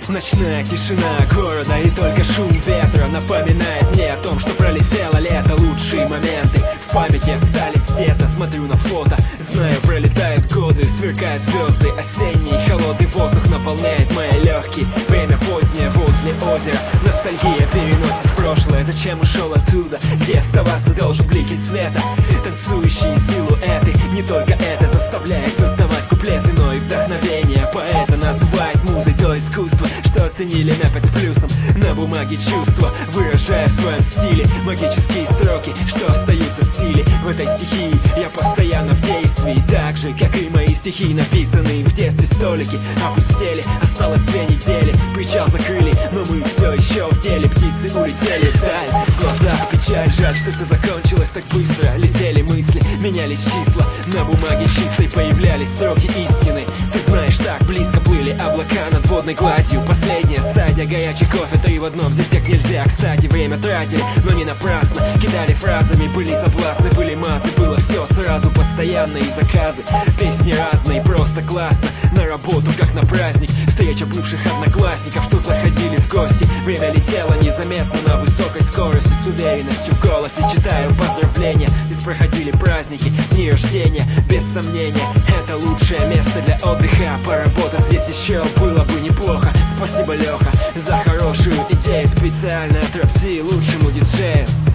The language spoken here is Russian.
Ночная тишина города и только шум ветра напоминает мне о том, что пролетело лето. Лучшие моменты в памяти остались где-то. Смотрю на фото, знаю, пролетают годы, сверкают звезды. Осенний холодный воздух наполняет мои легкие. Время позднее возле озера, ностальгия переносит в прошлое. Зачем ушел оттуда, где оставаться должен блики света? Танцующие силуэты, не только это заставляет создавать куплеты, но и вдохновение. Поэта называет музой то искусство, что оценили на 5 с плюсом. На бумаге чувства, выражая в своем стиле магические строки, что остаются в силе. В этой стихии я постоянно в действии, так же, как и мои стихи, написанные в детстве. Столики опустели, осталось 2 недели. Причал закрыли, но мы все еще в деле. Птицы улетели вдаль, в глазах печаль. Жаль, что все закончилось так быстро. Летели мысли, менялись числа. На бумаге чистой появлялись строки истины. Ты знаешь, так близко плыли облака над водной гладью. Последняя стадия, горячий кофе, 3 в одном. Здесь как нельзя, кстати, время тратили, но не напрасно. Кидали фразами, были соблазны, были мазы. Было все сразу, постоянные заказы. Песни разные, просто классно. На работу, как на праздник. Встреча бывших одноклассников, что заходили в гости. Время летело незаметно на высокой скорости. С уверенностью в голосе читаю поздравления. Здесь проходили праздники, дни рождения. Без сомнения, это лучшее место для отдыха. Поработать здесь еще было бы неплохо. Спасибо, Леха, за хорошую идею. Специально от Рапти, лучшему диджею.